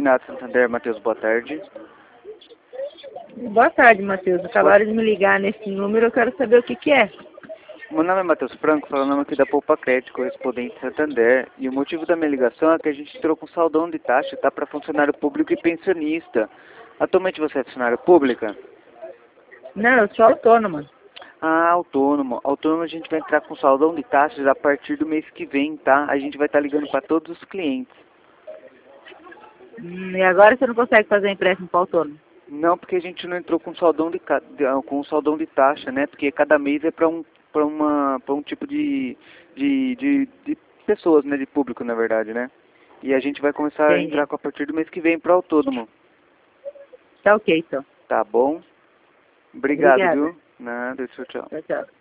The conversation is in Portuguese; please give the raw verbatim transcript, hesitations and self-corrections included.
Consignado Santander, Matheus, boa tarde. Boa tarde, Matheus. Acabaram de me ligar nesse número, eu quero saber o que que é. Meu nome é Matheus Franco, falando aqui da Poupa Crédito, correspondente Santander. E o motivo da minha ligação é que a gente entrou com saldão de taxa, tá, para funcionário público e pensionista. Atualmente você é funcionário pública? Não, eu sou autônoma. Ah, autônomo. Autônomo a gente vai entrar com saldão de taxas a partir do mês que vem, tá? A gente vai estar ligando para todos os clientes. Hum, e agora você não consegue fazer empréstimo para autônomo? Não, porque a gente não entrou com saldão de, ca- de- ah, com saldão de taxa, né? Porque cada mês é para um para uma para um tipo de, de, de, de pessoas, né? De público, na verdade, né? E a gente vai começar a Entendi. entrar com a partir do mês que vem para autônomo. Tá ok, então. Tá bom? Obrigado, Obrigada. viu? Nada, tchau, tchau. Tchau, tchau.